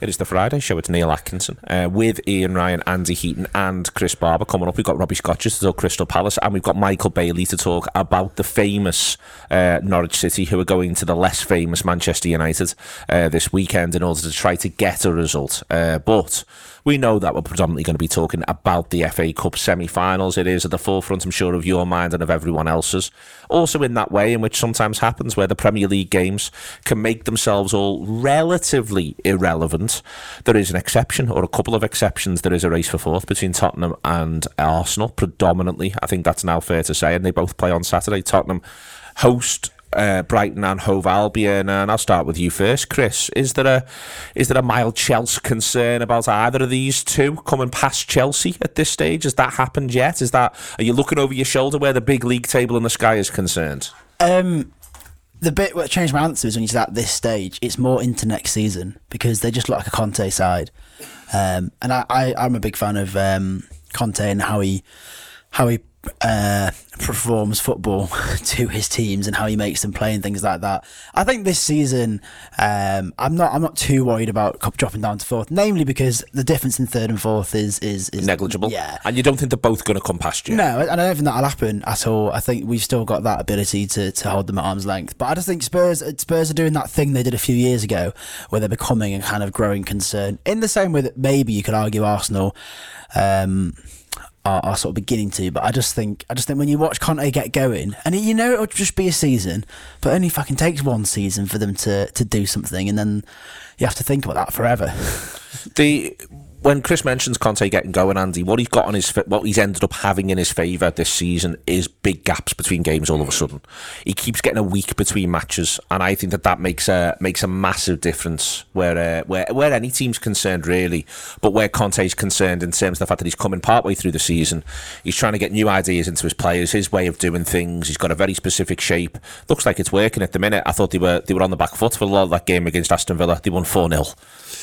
It is the Friday show. It's Neil Atkinson with Ian Ryan, Andy Heaton and Chris Barber. Coming up, we've got Robbie Scotches to talk Crystal Palace, and we've got Michael Bailey to talk about the famous Norwich City, who are going to the less famous Manchester United this weekend in order to try to get a result. But we know that we're predominantly going to be talking about the FA Cup semi-finals. It is at the forefront, I'm sure, of your mind and of everyone else's. Also in that way in which sometimes happens, where the Premier League games can make themselves all relatively irrelevant. There is an exception, or a couple of exceptions. There is a race for fourth between Tottenham and Arsenal, predominantly. I think that's now fair to say, and they both play on Saturday. Tottenham host Brighton and Hove Albion, and I'll start with you first, Chris. Is there a mild Chelsea concern about either of these two coming past Chelsea at this stage? Has that happened yet? Are you looking over your shoulder where the big league table in the sky is concerned? The bit what changed my answer is when you said at this stage, it's more into next season, because they just look like a Conte side, and I'm a big fan of Conte and how he performs football to his teams and how he makes them play and things like that. I think this season, I'm not too worried about dropping down to fourth, namely because the difference in third and fourth is negligible. Yeah, and you don't think they're both going to come past you? No, and I don't think that'll happen at all. I think we've still got that ability to hold them at arm's length. But I just think Spurs are doing that thing they did a few years ago, where they're becoming a kind of growing concern. In the same way that maybe you could argue Arsenal are sort of beginning to, but I just think when you watch Conte get going, and it'll just be a season, but it only fucking takes one season for them to do something, and then you have to think about that forever. When Chris mentions Conte getting going, Andy, what he's ended up having in his favour this season is big gaps between games. All of a sudden, he keeps getting a week between matches, and I think that makes a massive difference where any team's concerned, really. But where Conte's concerned, in terms of the fact that he's coming partway through the season, he's trying to get new ideas into his players, his way of doing things. He's got a very specific shape. Looks like it's working at the minute. I thought they were on the back foot for a lot of that game against Aston Villa. They won 4-0.